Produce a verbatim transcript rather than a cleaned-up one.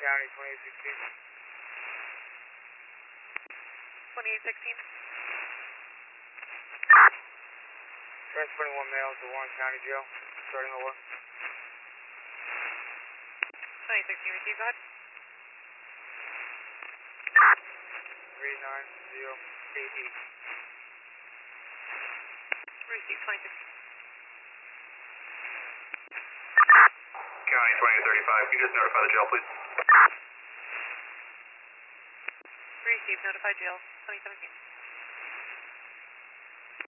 County twenty-eight sixteen. twenty-eight sixteen. Transferring one male to Warren County Jail. Starting over. twenty-eight sixteen, receive, go ahead. three nine zero eight eight. Receive, twenty sixteen. County twenty-eight thirty-five, can you just notify the jail, please? Receive, notify jail, twenty seventeen.